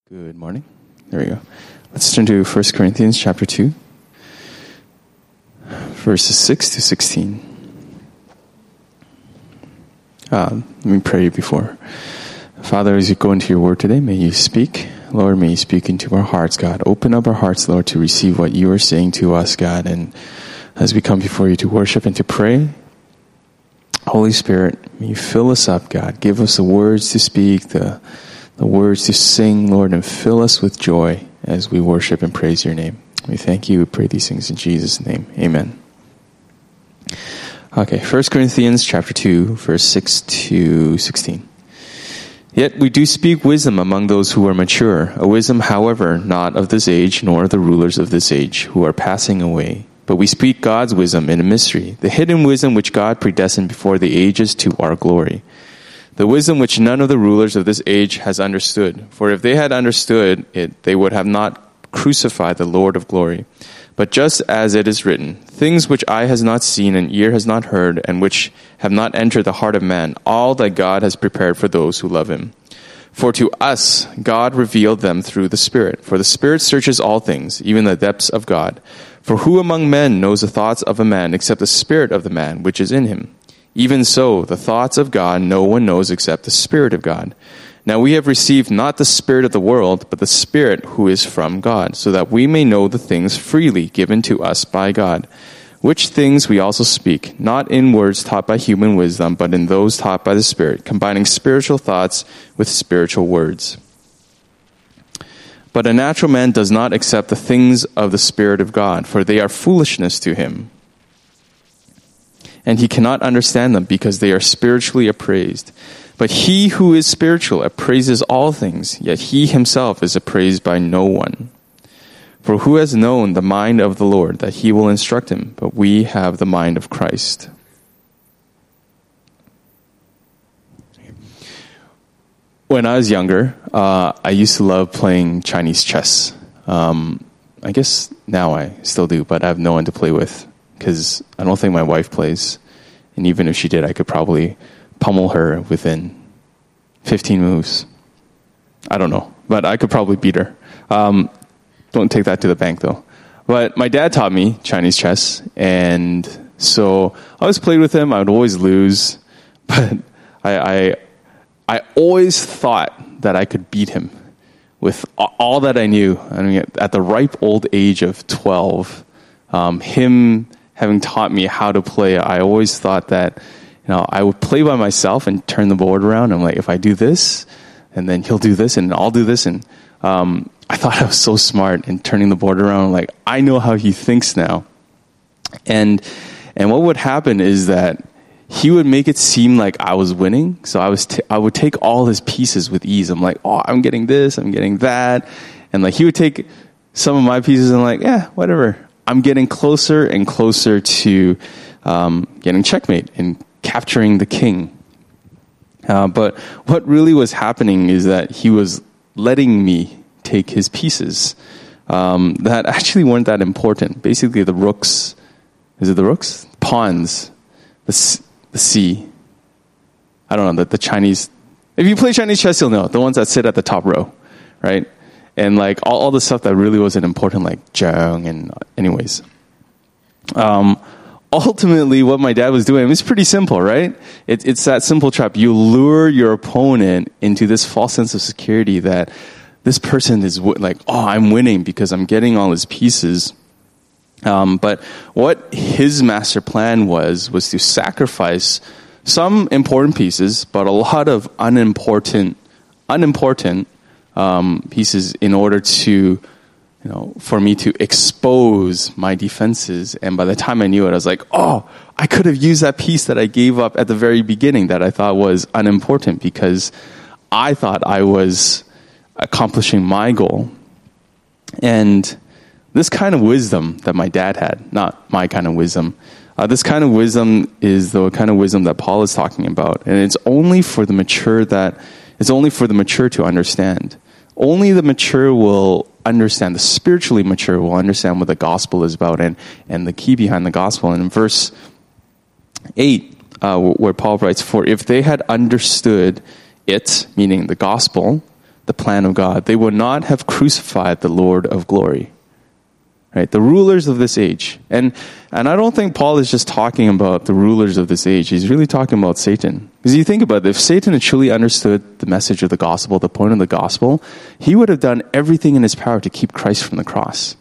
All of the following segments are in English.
Good morning. There we go. Let's turn to 1 Corinthians chapter 2, verses 6 to 16. Let me pray before. Father, as you go into your word today, may you speak. Lord, may you speak into our hearts, God. Open up our hearts, Lord, to receive what you are saying to us, God. And as we come before you to worship and to pray, Holy Spirit, may you fill us up, God. Give us the words to speak, the words to sing, Lord, and fill us with joy as we worship and praise your name. We thank you. We pray these things in Jesus' name. Amen. Okay, 1 Corinthians chapter 2, verse 6 to 16. Yet we do speak wisdom among those who are mature, a wisdom, however, not of this age, nor of the rulers of this age, who are passing away. But we speak God's wisdom in a mystery, the hidden wisdom which God predestined before the ages to our glory. The wisdom which none of the rulers of this age has understood. For if they had understood it, they would have not crucified the Lord of glory. But just as it is written, things which eye has not seen and ear has not heard, and which have not entered the heart of man, all that God has prepared for those who love him. For to us God revealed them through the Spirit. For the Spirit searches all things, even the depths of God. For who among men knows the thoughts of a man except the spirit of the man which is in him? Even so, the thoughts of God no one knows except the Spirit of God. Now we have received not the spirit of the world, but the Spirit who is from God, so that we may know the things freely given to us by God. Which things we also speak, not in words taught by human wisdom, but in those taught by the Spirit, combining spiritual thoughts with spiritual words. But a natural man does not accept the things of the Spirit of God, for they are foolishness to him. And he cannot understand them because they are spiritually appraised. But he who is spiritual appraises all things, yet he himself is appraised by no one. For who has known the mind of the Lord, that he will instruct him? But we have the mind of Christ. When I was younger, I used to love playing Chinese chess. I guess now I still do, but I have no one to play with, because I don't think my wife plays. And even if she did, I could probably pummel her within 15 moves. I don't know, but I could probably beat her. Don't take that to the bank, though. But my dad taught me Chinese chess, and so I always played with him. I would always lose, but I always thought that I could beat him with all that I knew. I mean, at the ripe old age of 12, him having taught me how to play, I always thought that, I would play by myself and turn the board around. I'm like, if I do this, and then he'll do this, and I'll do this, and I thought I was so smart in turning the board around. I'm like, I know how he thinks now. And what would happen is that he would make it seem like I was winning. So I would take all his pieces with ease. I'm like, oh, I'm getting this, I'm getting that. And like, he would take some of my pieces and like, yeah, whatever. I'm getting closer and closer to getting checkmate and capturing the king. But what really was happening is that he was letting me take his pieces that actually weren't that important. Basically, the rooks, is it the rooks? Pawns, the C. I don't know, the Chinese. If you play Chinese chess, you'll know. The ones that sit at the top row, right? And like all the stuff that really wasn't important, like zheng and anyways. Ultimately, what my dad was doing was pretty simple, right? It's that simple trap. You lure your opponent into this false sense of security that this person is like, oh, I'm winning because I'm getting all his pieces. But what his master plan was to sacrifice some important pieces, but a lot of unimportant pieces in order to, for me to expose my defenses. And by the time I knew it, I was like, oh, I could have used that piece that I gave up at the very beginning that I thought was unimportant because I thought I was accomplishing my goal. And this kind of wisdom that my dad had, not my kind of wisdom, this kind of wisdom is the kind of wisdom that Paul is talking about. And it's only for the mature to understand. Only the mature will understand, the spiritually mature will understand what the gospel is about and the key behind the gospel. And in verse 8, where Paul writes, for if they had understood it, meaning the gospel, the plan of God, they would not have crucified the Lord of glory. Right? The rulers of this age. And I don't think Paul is just talking about the rulers of this age. He's really talking about Satan. Because you think about it, if Satan had truly understood the message of the gospel, the point of the gospel, he would have done everything in his power to keep Christ from the cross.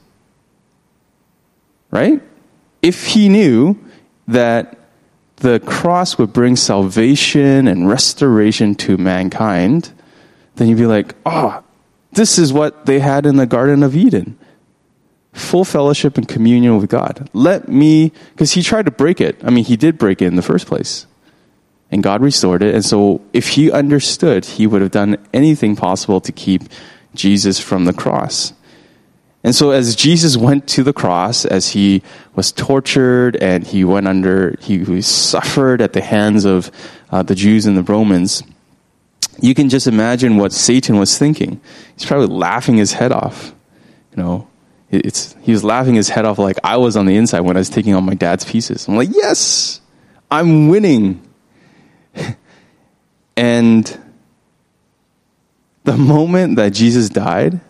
Right? If he knew that the cross would bring salvation and restoration to mankind, then you'd be like, oh, this is what they had in the Garden of Eden. Full fellowship and communion with God. Because he tried to break it. I mean, he did break it in the first place. And God restored it. And so if he understood, he would have done anything possible to keep Jesus from the cross. And so as Jesus went to the cross, as he was tortured and he suffered at the hands of the Jews and the Romans, you can just imagine what Satan was thinking. He's probably laughing his head off. He was laughing his head off like I was on the inside when I was taking on my dad's pieces. I'm like, yes, I'm winning. And the moment that Jesus died,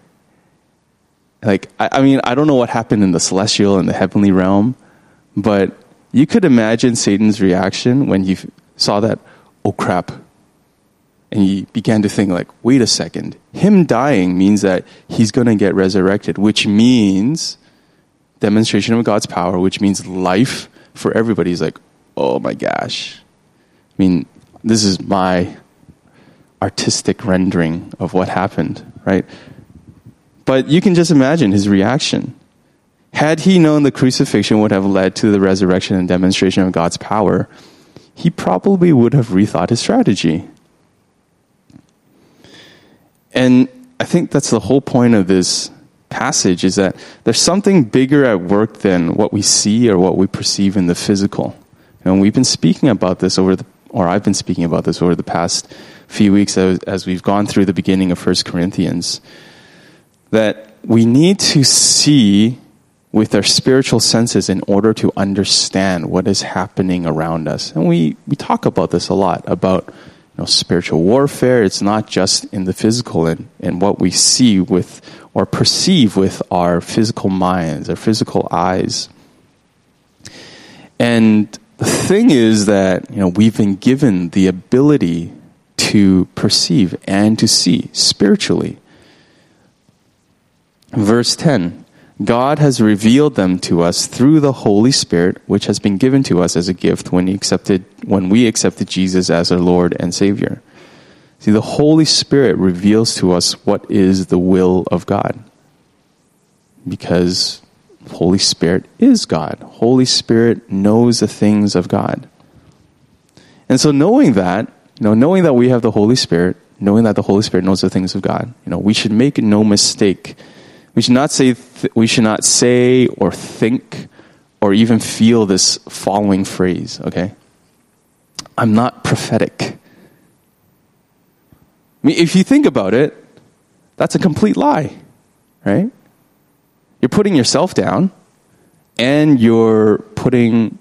I don't know what happened in the celestial and the heavenly realm, but you could imagine Satan's reaction when he saw that, oh crap. And he began to think like, wait a second, him dying means that he's going to get resurrected, which means demonstration of God's power, which means life for everybody. He's like, oh my gosh. I mean, this is my artistic rendering of what happened, right? But you can just imagine his reaction. Had he known the crucifixion would have led to the resurrection and demonstration of God's power, he probably would have rethought his strategy. And I think that's the whole point of this passage, is that there's something bigger at work than what we see or what we perceive in the physical. And we've been speaking about this I've been speaking about this over the past few weeks as we've gone through the beginning of 1 Corinthians, that we need to see with our spiritual senses in order to understand what is happening around us. And we talk about this a lot, about spiritual warfare. It's not just in the physical and what we see with or perceive with our physical minds, our physical eyes. And the thing is that, we've been given the ability to perceive and to see spiritually. Verse 10, God has revealed them to us through the Holy Spirit, which has been given to us as a gift when we accepted Jesus as our Lord and Savior. See, the Holy Spirit reveals to us what is the will of God. Because Holy Spirit is God. Holy Spirit knows the things of God. And so knowing that we have the Holy Spirit, knowing that the Holy Spirit knows the things of God, we should make no mistake. We should not say or think or even feel this following phrase, okay? I'm not prophetic. I mean, if you think about it, that's a complete lie, right? You're putting yourself down, and you're putting,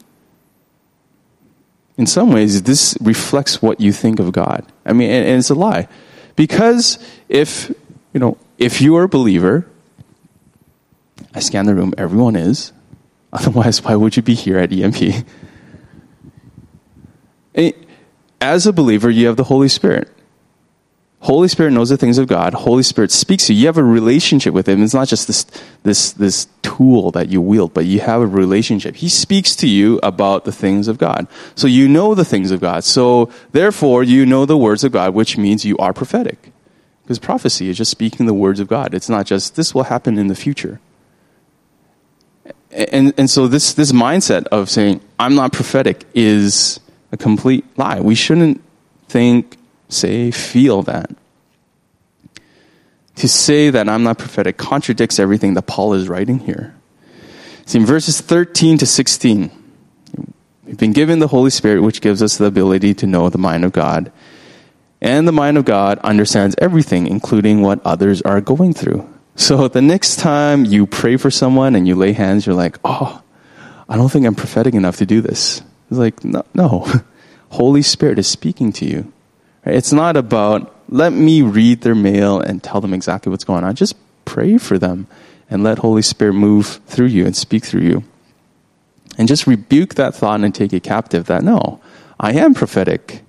in some ways, this reflects what you think of God. I mean, and it's a lie. Because if you are a believer, I scan the room, everyone is. Otherwise, why would you be here at EMP? As a believer, you have the Holy Spirit. Holy Spirit knows the things of God. Holy Spirit speaks to you. You have a relationship with Him. It's not just this tool that you wield, but you have a relationship. He speaks to you about the things of God. So you know the things of God. So therefore, you know the words of God, which means you are prophetic. Because prophecy is just speaking the words of God. It's not just, this will happen in the future. And so this mindset of saying, I'm not prophetic is a complete lie. We shouldn't think, say, feel that. To say that I'm not prophetic contradicts everything that Paul is writing here. See, in verses 13 to 16, we've been given the Holy Spirit, which gives us the ability to know the mind of God. And the mind of God understands everything, including what others are going through. So the next time you pray for someone and you lay hands, you're like, oh, I don't think I'm prophetic enough to do this. It's like, no. Holy Spirit is speaking to you. It's not about let me read their mail and tell them exactly what's going on. Just pray for them and let Holy Spirit move through you and speak through you. And just rebuke that thought and take it captive that, no, I am prophetic.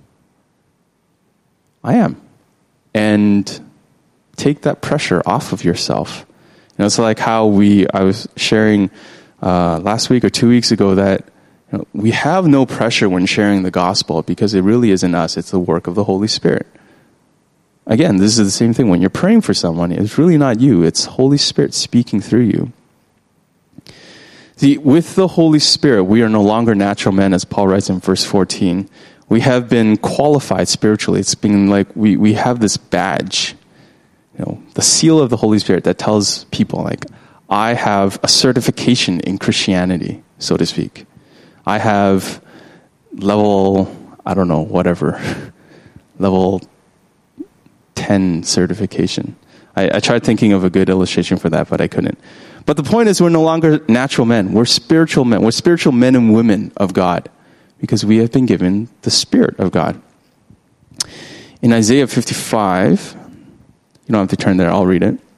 I am. And take that pressure off of yourself. It's like how I was sharing last week or 2 weeks ago that we have no pressure when sharing the gospel because it really isn't us. It's the work of the Holy Spirit. Again, this is the same thing. When you're praying for someone, it's really not you. It's Holy Spirit speaking through you. See, with the Holy Spirit, we are no longer natural men, as Paul writes in verse 14. We have been qualified spiritually. It's been like we have this badge, the seal of the Holy Spirit that tells people, like, I have a certification in Christianity, so to speak. I have level, I don't know, whatever, level 10 certification. I tried thinking of a good illustration for that, but I couldn't. But the point is, we're no longer natural men. We're spiritual men. We're spiritual men and women of God because we have been given the Spirit of God. In Isaiah 55, you don't have to turn there, I'll read it.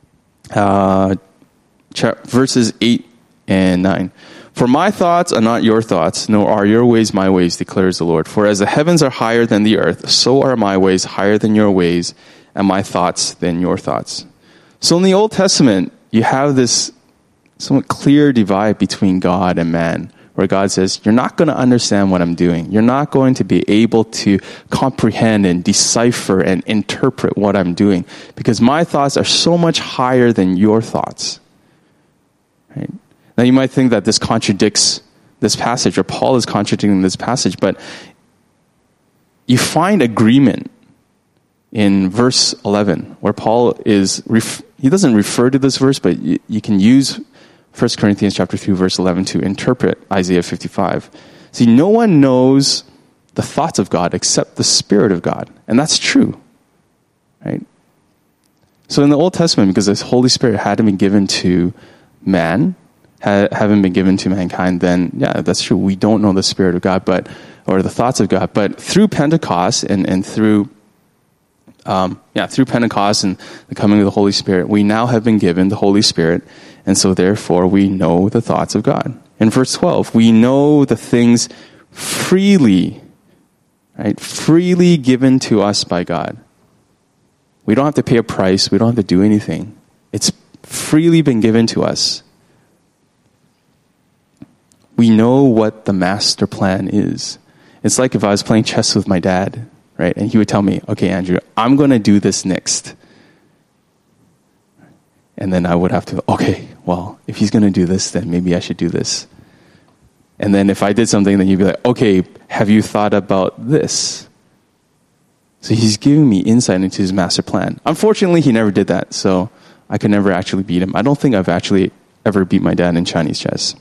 Verses 8 and 9. For my thoughts are not your thoughts, nor are your ways my ways, declares the Lord. For as the heavens are higher than the earth, so are my ways higher than your ways, and my thoughts than your thoughts. So in the Old Testament, you have this somewhat clear divide between God and man, where God says, you're not going to understand what I'm doing. You're not going to be able to comprehend and decipher and interpret what I'm doing, because my thoughts are so much higher than your thoughts. Right? Now you might think that this contradicts this passage, or Paul is contradicting this passage, but you find agreement in verse 11, where Paul he doesn't refer to this verse, but you can use 1 Corinthians chapter 3, verse 11 to interpret Isaiah 55. See, no one knows the thoughts of God except the Spirit of God. And that's true. Right? So in the Old Testament, because the Holy Spirit hadn't been given to man, haven't been given to mankind, then yeah, that's true. We don't know the Spirit of God, or the thoughts of God. But through Pentecost and through Pentecost and the coming of the Holy Spirit, we now have been given the Holy Spirit, and so therefore we know the thoughts of God. In verse 12, we know the things freely, right? Freely given to us by God. We don't have to pay a price. We don't have to do anything. It's freely been given to us. We know what the master plan is. It's like if I was playing chess with my dad, right? And he would tell me, okay, Andrew, I'm going to do this next. And then I would have to, okay, well, if he's going to do this, then maybe I should do this. And then if I did something, then you'd be like, okay, have you thought about this? So he's giving me insight into his master plan. Unfortunately, he never did that, so I could never actually beat him. I don't think I've actually ever beat my dad in Chinese chess.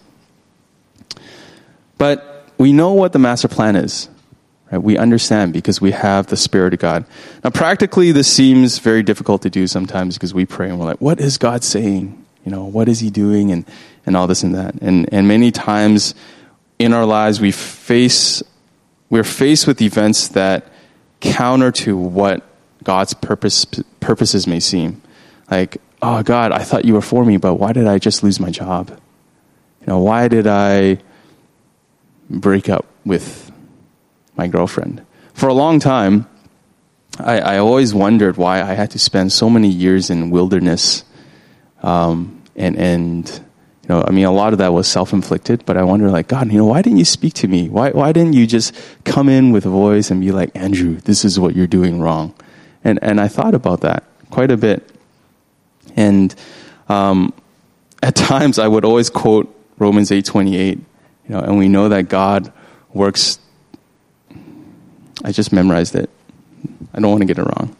But we know what the master plan is. Right? We understand because we have the Spirit of God. Now, practically, this seems very difficult to do sometimes because we pray and we're like, what is God saying? What is he doing? And all this and that. And many times in our lives, we're faced with events that counter to what God's purposes may seem. Like, oh, God, I thought you were for me, but why did I just lose my job? Why did I break up with my girlfriend? For a long time, I always wondered why I had to spend so many years in wilderness. A lot of that was self-inflicted, but I wonder, like, God, why didn't you speak to me? Why didn't you just come in with a voice and be like, Andrew, this is what you're doing wrong? And I thought about that quite a bit. And at times I would always quote Romans 8:28, and we know that God works. I just memorized it. I don't want to get it wrong.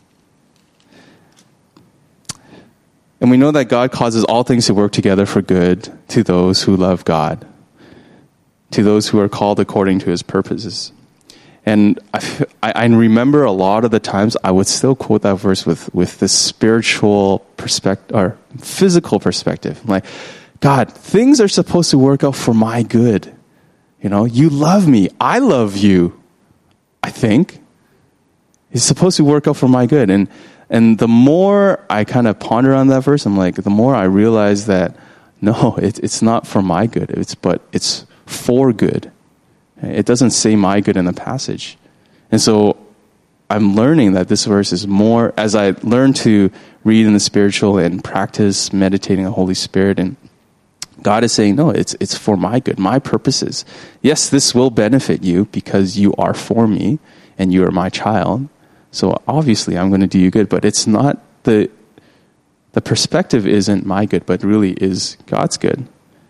And we know that God causes all things to work together for good to those who love God, to those who are called according to his purposes. And I remember a lot of the times I would still quote that verse with this spiritual perspective or physical perspective. I'm like, God, things are supposed to work out for my good. You love me. I love you, I think. It's supposed to work out for my good. And the more I kind of ponder on that verse, I'm like, the more I realize that, no, it's not for my good. But it's for good. It doesn't say my good in the passage. And so I'm learning that this verse is more, as I learn to read in the spiritual and practice meditating on the Holy Spirit, and God is saying, no, it's for my good, my purposes. Yes, this will benefit you because you are for me and you are my child. So obviously I'm going to do you good, but it's not the perspective isn't my good, but really is God's good.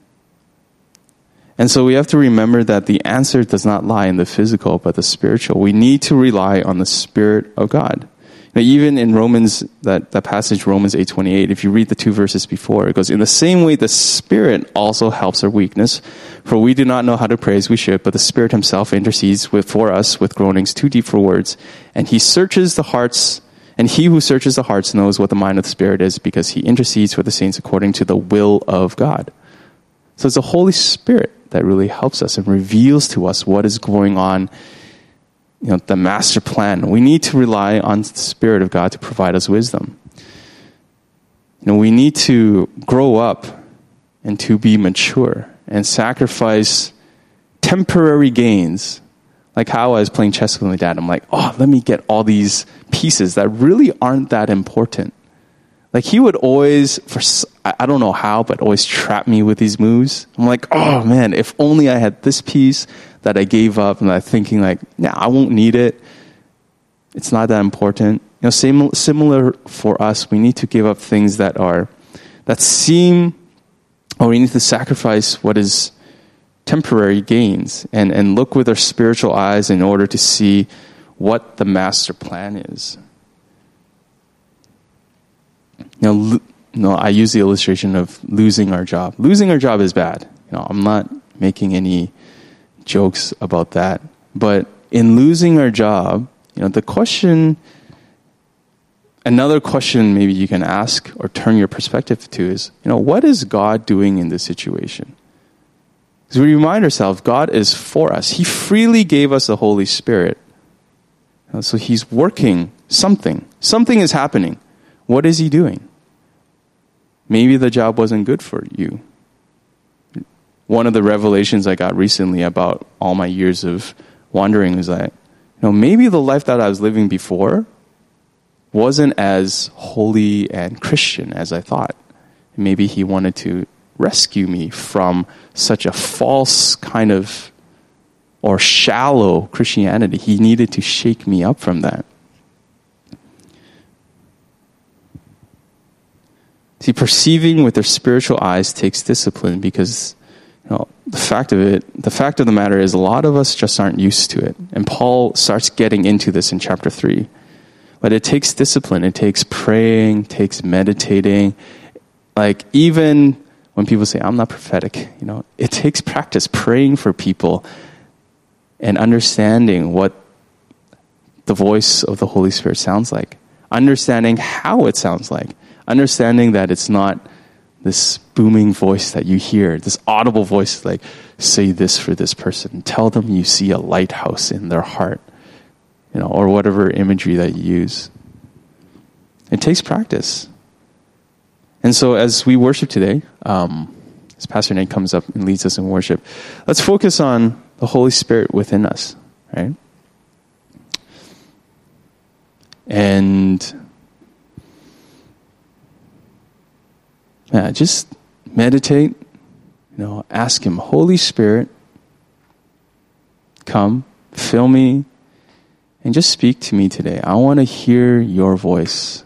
And so we have to remember that the answer does not lie in the physical, but the spiritual. We need to rely on the Spirit of God. Now, even in Romans, that passage, Romans 8:28, if you read the two verses before, it goes, in the same way, the Spirit also helps our weakness. For we do not know how to pray as we should, but the Spirit himself intercedes for us with groanings too deep for words. And he searches the hearts, and he who searches the hearts knows what the mind of the Spirit is, because he intercedes for the saints according to the will of God. So it's the Holy Spirit that really helps us and reveals to us what is going on, the master plan. We need to rely on the Spirit of God to provide us wisdom. We need to grow up and to be mature and sacrifice temporary gains. Like how I was playing chess with my dad. I'm like, let me get all these pieces that really aren't that important. Like he would always, I don't know how, but always trap me with these moves. I'm like, oh man, if only I had this piece that I gave up, and I'm thinking like, I won't need it. It's not that important. Similar for us, we need to give up things that seem, or we need to sacrifice what is temporary gains and look with our spiritual eyes in order to see what the master plan is. I use the illustration of losing our job. Losing our job is bad. I'm not making any jokes about that. But in losing our job, the question, another question maybe you can ask or turn your perspective to is, what is God doing in this situation? Because we remind ourselves, God is for us. He freely gave us the Holy Spirit. So he's working something. Something is happening. What is he doing? Maybe the job wasn't good for you. One of the revelations I got recently about all my years of wandering is that, maybe the life that I was living before wasn't as holy and Christian as I thought. Maybe he wanted to rescue me from such a false kind of, or shallow Christianity. He needed to shake me up from that. See, perceiving with their spiritual eyes takes discipline because, the fact of the matter is a lot of us just aren't used to it. And Paul starts getting into this in chapter 3. But it takes discipline. It takes praying, takes meditating. Like even when people say, I'm not prophetic, it takes practice praying for people and understanding what the voice of the Holy Spirit sounds like. Understanding how it sounds like. Understanding that it's not this booming voice that you hear, this audible voice like, say this for this person. Tell them you see a lighthouse in their heart, or whatever imagery that you use. It takes practice. And so as we worship today, as Pastor Nate comes up and leads us in worship, let's focus on the Holy Spirit within us, right? And just meditate, ask him, Holy Spirit, come, fill me, and just speak to me today. I want to hear your voice.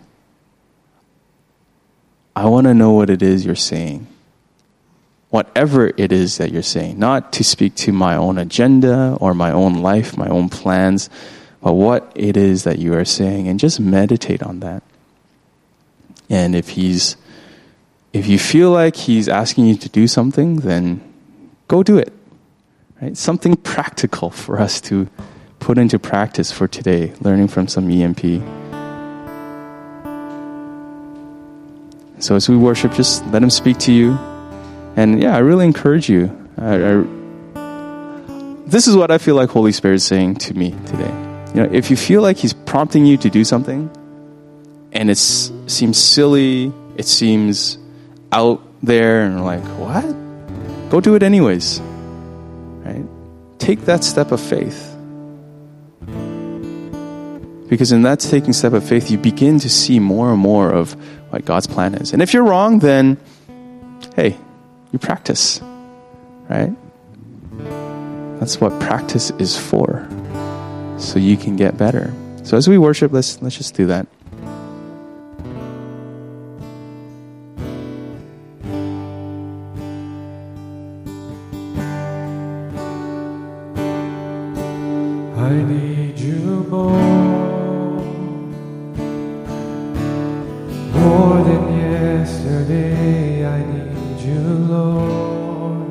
I want to know what it is you're saying. Whatever it is that you're saying, not to speak to my own agenda or my own life, my own plans, but what it is that you are saying, and just meditate on that. And if you feel like he's asking you to do something, then go do it. Right? Something practical for us to put into practice for today, learning from some EMP. So as we worship, just let him speak to you. And I really encourage you. This is what I feel like Holy Spirit is saying to me today. If you feel like he's prompting you to do something and it seems silly, it seems out there and like, what? Go do it anyways, right? Take that step of faith. Because in that taking step of faith, you begin to see more and more of what God's plan is. And if you're wrong, then, hey, you practice, right? That's what practice is for, so you can get better. So as we worship, let's just do that. I need you more than yesterday. I need you, Lord,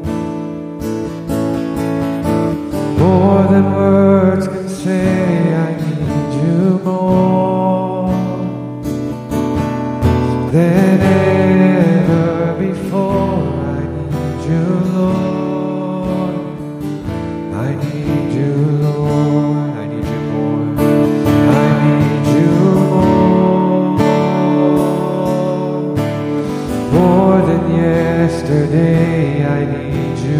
more than words can say. I need you more than ever before. I need you, Lord. I need you, Lord. I need you more. I need you more than yesterday. I need you,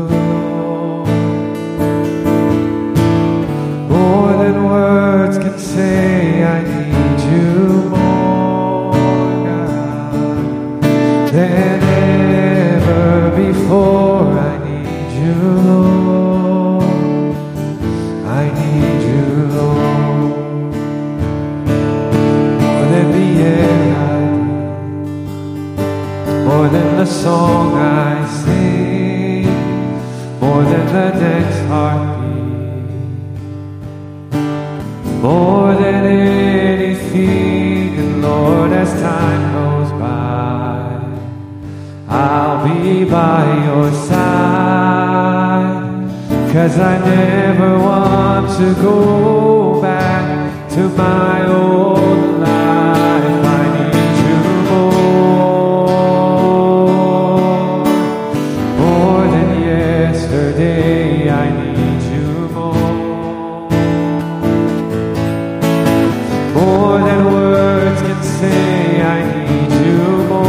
more than words can say. I need you more, God, than ever before. I need you, Lord. I need you, Lord, more than the air I breathe, more than the song I sing, more than the next heartbeat, more than anything. And Lord, as time goes by, I'll be by your side. 'Cause I never want to go back to my old life. I need you more than yesterday. I need you more than words can say. I need you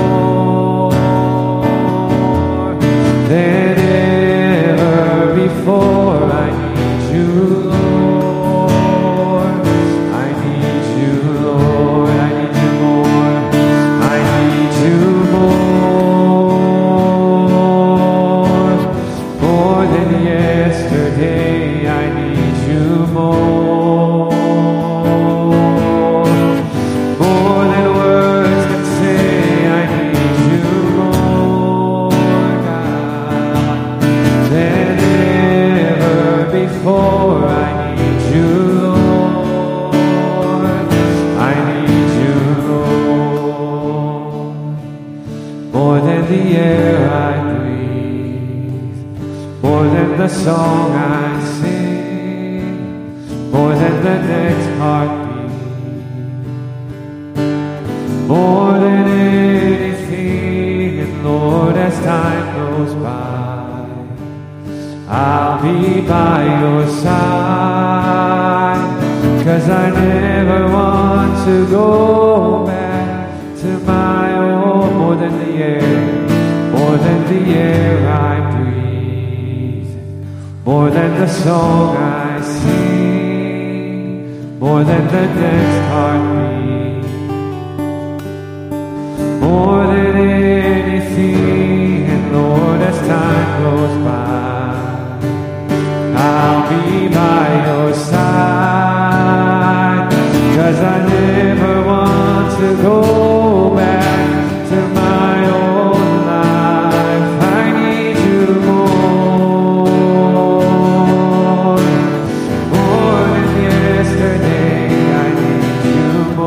more than ever before. I need you, Lord. I need you, Lord. I need you more. I need you more than yesterday. I need you more than words can say. I need you more, God, than ever before. I need you, Lord. I need you, Lord, more than the air I breathe, more than the song I sing, more than the next heartbeat, more than anything. And Lord, as time goes by, I'll be by your side. 'Cause I never want to go back to my old. More than the air I breathe, more than the song I sing, more than the next heartbeat, more than anything. And Lord, as time goes by, I'll be by your side. 'Cause I never want to go back to my old life. I need you more than yesterday. I need you more.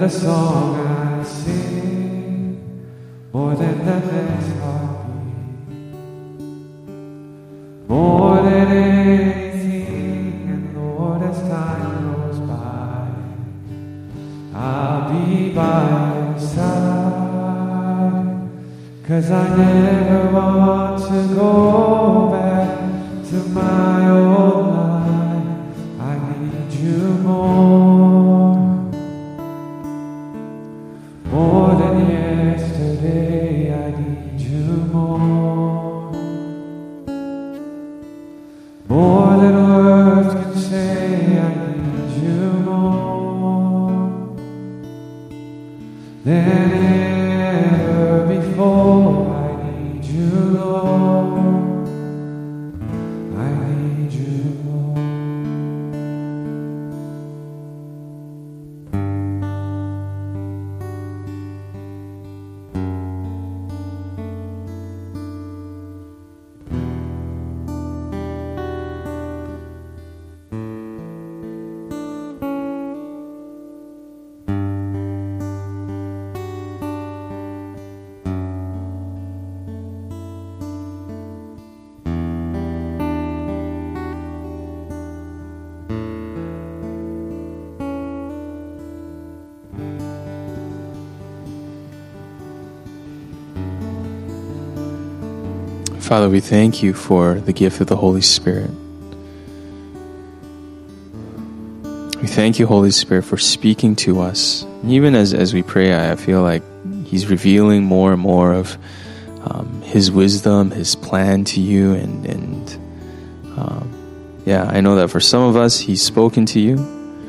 the song I sing, more than the next heartbeat, more than anything. And Lord, as time goes by, I'll be by your side, 'cause I never want to go back to my old life. I need you more than yesterday. I need you more than words can say. I need you more than ever before. I need you, Lord. I need you, Lord. Father, we thank you for the gift of the Holy Spirit. We thank you, Holy Spirit, for speaking to us. Even as we pray, I feel like He's revealing more and more of His wisdom, His plan to you. And I know that for some of us, He's spoken to you.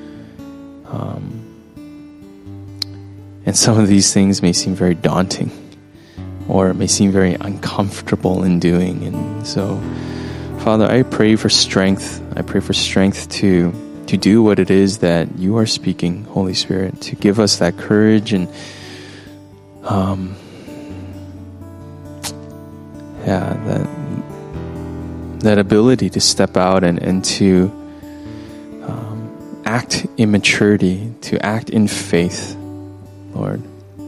And some of these things may seem very daunting, or it may seem very uncomfortable in doing. And so, Father, I pray for strength. I pray for strength to do what it is that you are speaking, Holy Spirit, to give us that courage and that ability to step out and to act in maturity, to act in faith, Lord.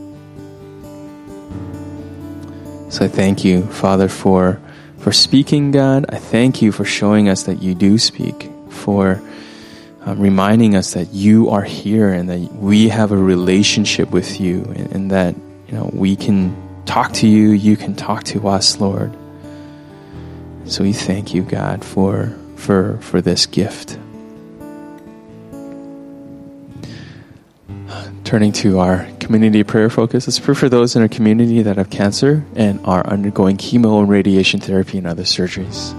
So I thank you, Father, for speaking, God. I thank you for showing us that you do speak, for reminding us that you are here and that we have a relationship with you, and that we can talk to you, you can talk to us, Lord. So we thank you, God, for this gift. Turning to our community prayer focus, let's pray for those in our community that have cancer and are undergoing chemo and radiation therapy and other surgeries.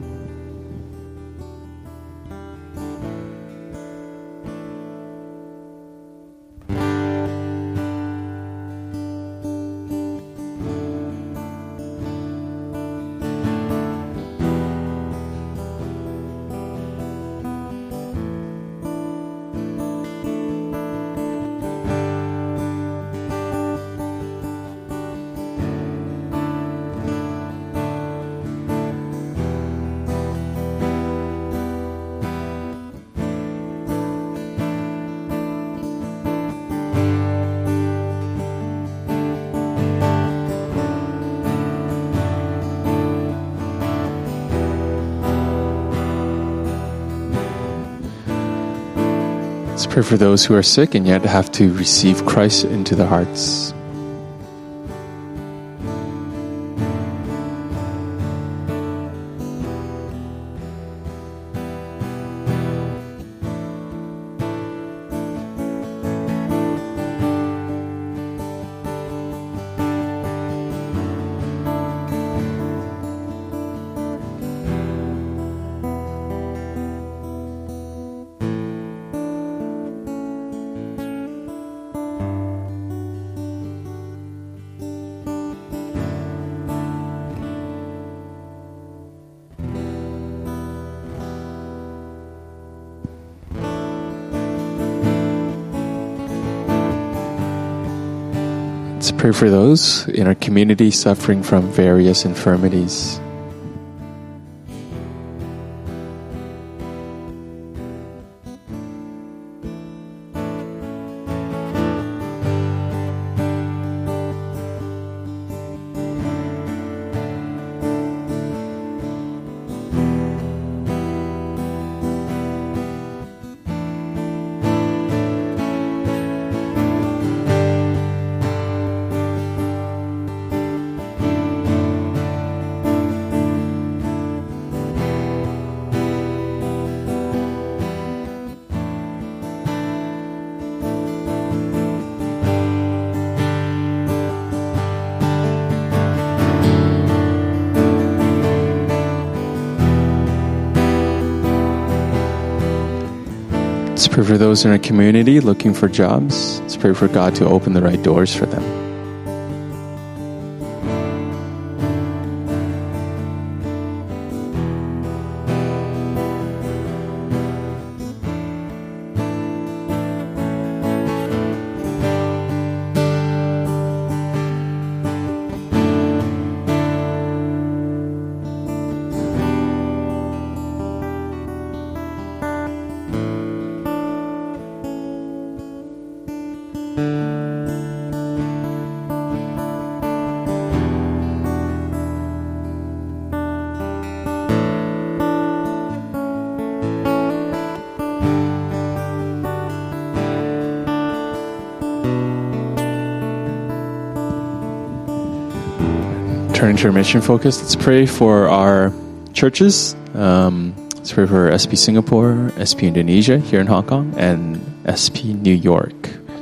Let's pray for those who are sick and yet have to receive Christ into their hearts. Let's pray for those in our community suffering from various infirmities. pray for those in our community looking for jobs. Let's pray for God to open the right doors for them. Turning to our mission focus, let's pray for our churches. Let's pray for SP Singapore, SP Indonesia here in Hong Kong, and SP New York.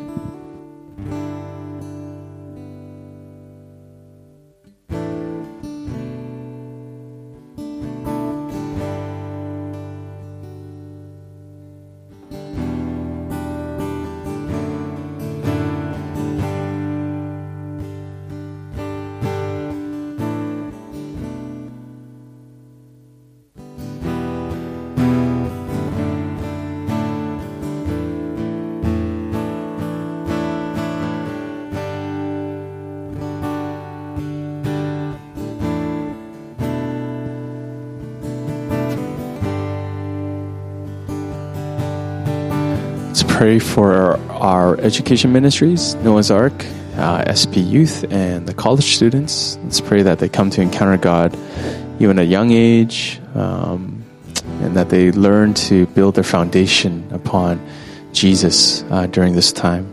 Let's pray for our education ministries, Noah's Ark, SP Youth, and the college students. Let's pray that they come to encounter God even at a young age, and that they learn to build their foundation upon Jesus during this time.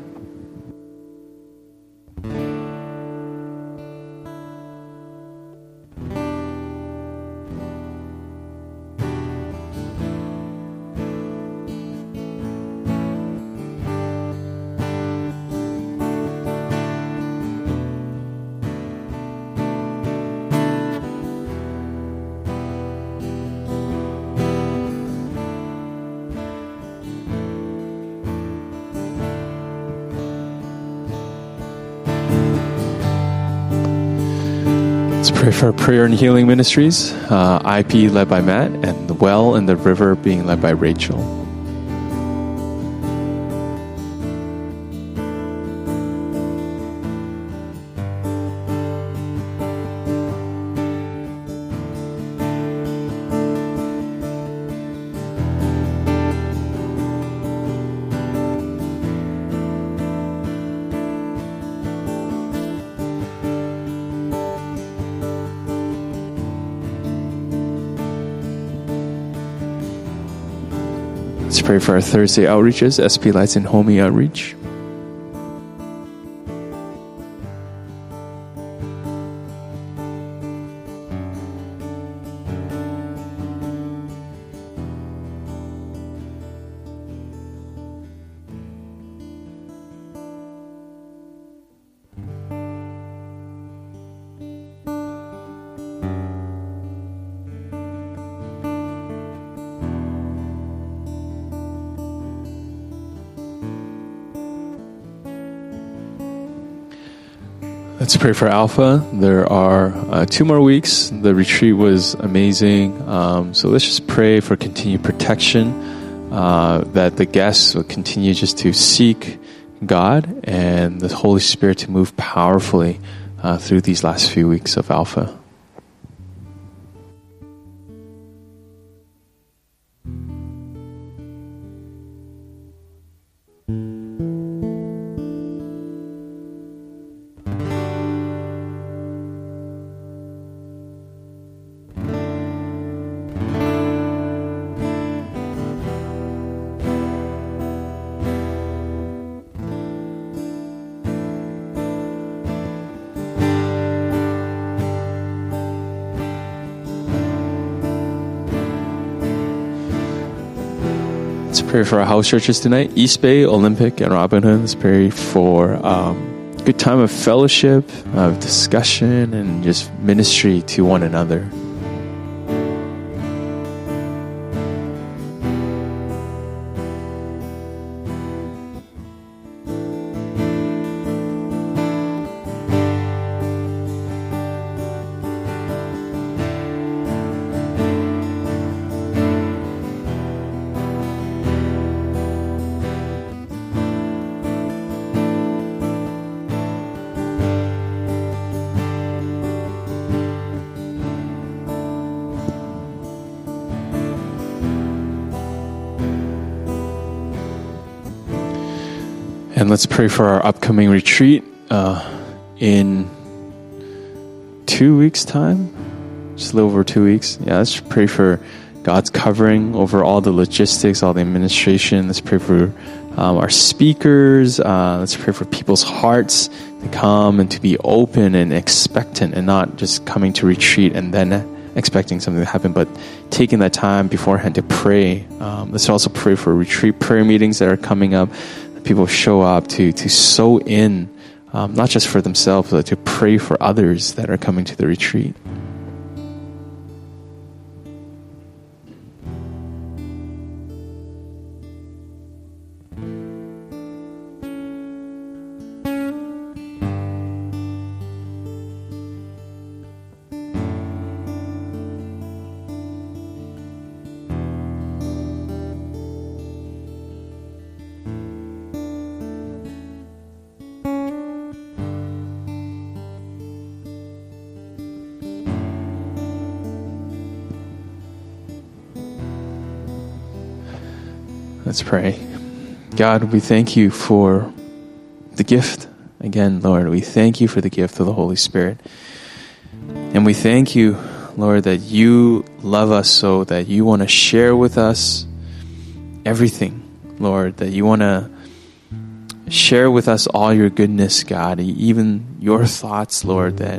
Let's pray for our prayer and healing ministries, IP led by Matt, and the Well and the River being led by Rachel. Let's pray for our Thursday outreaches, SP Lights and Homie Outreach. Let's pray for Alpha. There are 2 more weeks. The retreat was amazing. So let's just pray for continued protection, that the guests will continue just to seek God and the Holy Spirit to move powerfully through these last few weeks of Alpha. Let's pray for our house churches tonight. East Bay, Olympic, and Robin Hood. Let's pray for good time of fellowship, of discussion, and just ministry to one another. And let's pray for our upcoming retreat in 2 weeks' time. Just a little over 2 weeks. Yeah, let's pray for God's covering over all the logistics, all the administration. Let's pray for our speakers. Let's pray for people's hearts to come and to be open and expectant, and not just coming to retreat and then expecting something to happen, but taking that time beforehand to pray. Let's also pray for retreat prayer meetings that are coming up. People show up to sow in, not just for themselves, but to pray for others that are coming to the retreat. Let's pray. God, we thank you for the gift. Again, Lord, we thank you for the gift of the Holy Spirit. And we thank you, Lord, that you love us so that you want to share with us everything, Lord, that you want to share with us all your goodness, God, even your thoughts, Lord, that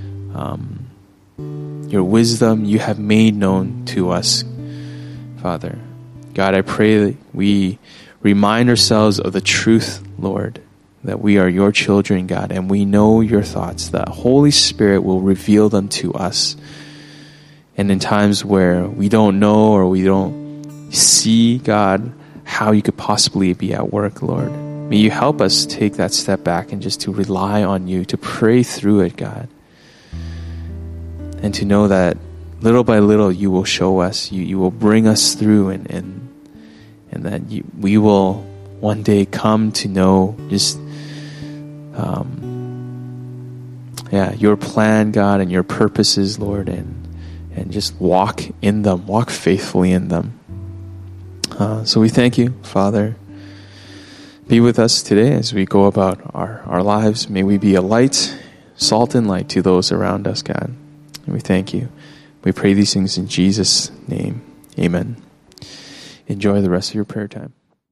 your wisdom you have made known to us, Father. God, I pray that we remind ourselves of the truth, Lord, that we are your children, God, and we know your thoughts, that Holy Spirit will reveal them to us. And in times where we don't know or we don't see, God, how you could possibly be at work, Lord, may you help us take that step back and just to rely on you, to pray through it, God, and to know that little by little you will show us, you will bring us through, and that we will one day come to know just your plan, God, and your purposes, Lord, and just walk in them, walk faithfully in them. So we thank you, Father. Be with us today as we go about our lives. May we be a light, salt and light to those around us, God. And we thank you. We pray these things in Jesus' name. Amen. Enjoy the rest of your prayer time.